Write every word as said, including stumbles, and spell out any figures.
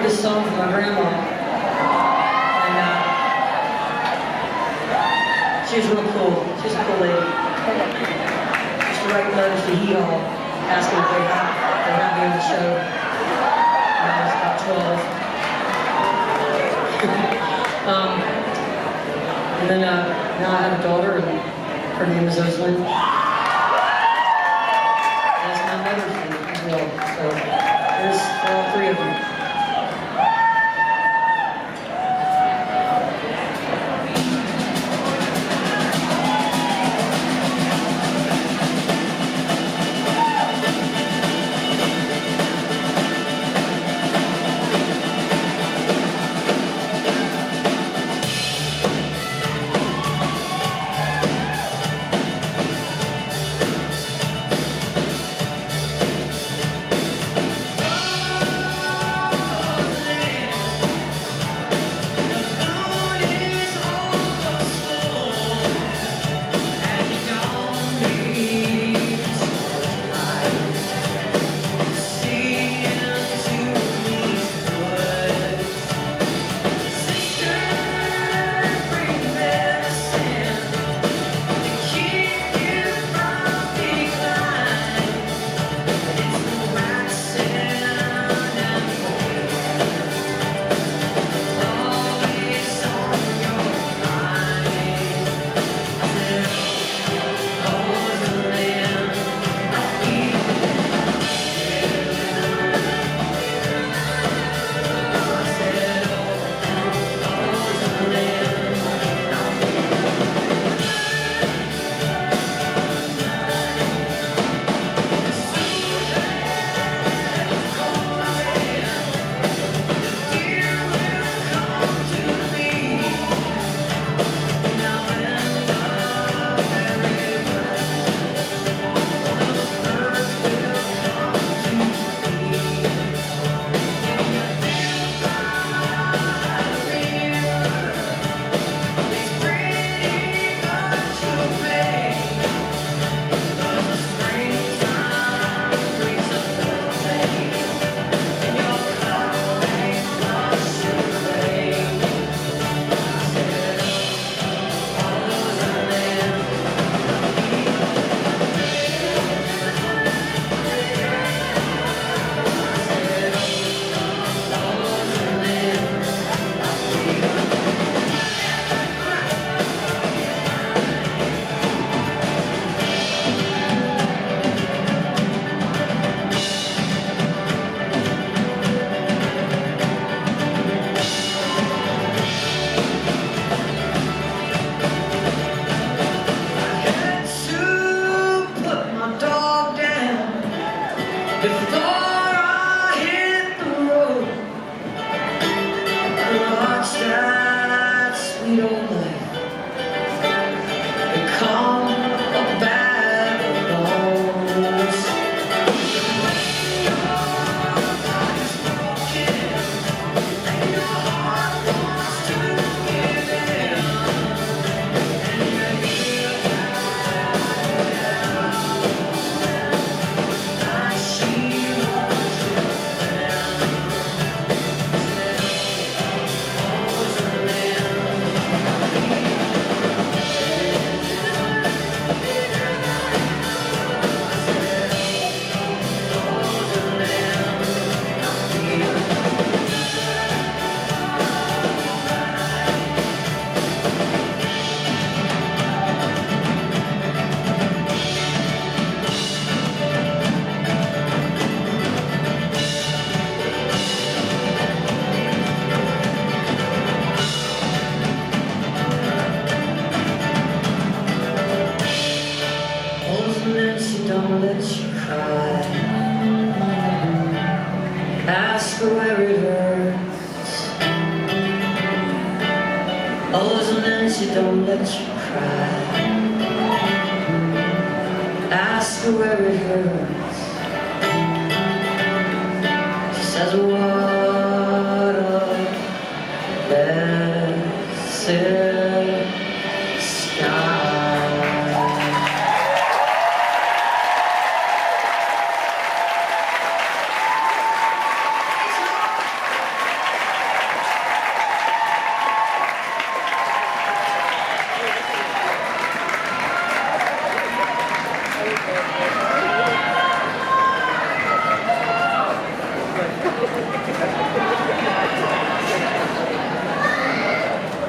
this song for my grandma. And uh, she was real cool. She's a cool lady. Just to write letters to Hee-Haw, asking if they'd have, they'd have me on the show when I was about twelve. um, and then uh, now I have a daughter, and her name is Oslin. That's my mother's name as well. So there's for all three of them. Before I hit the road, I watched that sweet old life become a bag of bones. Your body's broken, and your heart wants to give in, and you're here I see. She don't let you cry. Ask her where it hurts. Oh, and then she don't let you cry. Ask her where it hurts. She says, well,